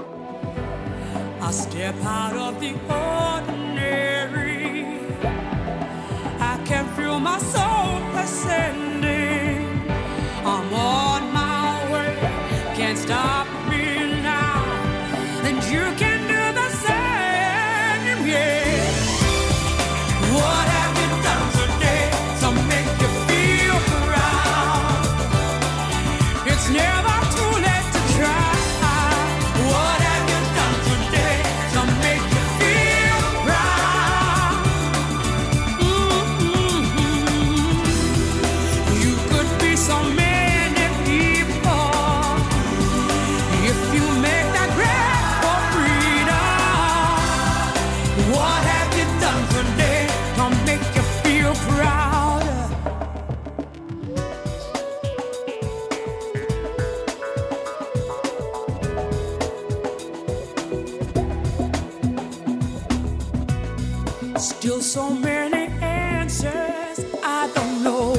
I step out of the ordinary. I can feel my soul ascending. I'm on my way, can't stop me now. And you can do the same, yeah. What have you done today to make you feel proud? It's never too late to try. What have you done today to make you feel proud? Mm-hmm. You could be so many people if you make that grab for freedom. What have you done today to make you feel proud? Still so many answers I don't know.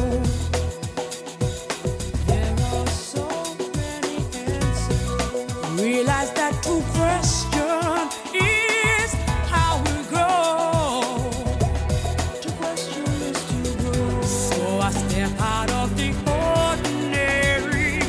There are so many answers. Realize that to question is how we grow. To question is to grow. So I step out of the ordinary.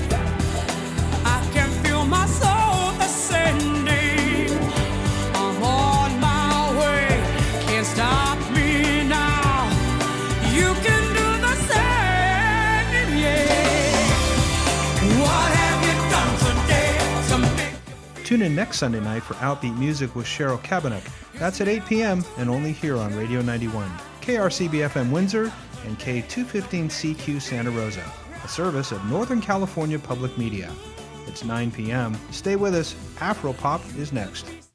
I can feel my soul ascending. I'm on my way, can't stop me now. You can do the same, yeah. What have you done today to make Tune in next Sunday night for Outbeat Music with Cheryl Kabanek. That's at eight p.m. and only here on Radio ninety-one, K R C B F M Windsor and K two fifteen C Q Santa Rosa, a service of Northern California Public Media. It's nine p.m. Stay with us. Afropop is next.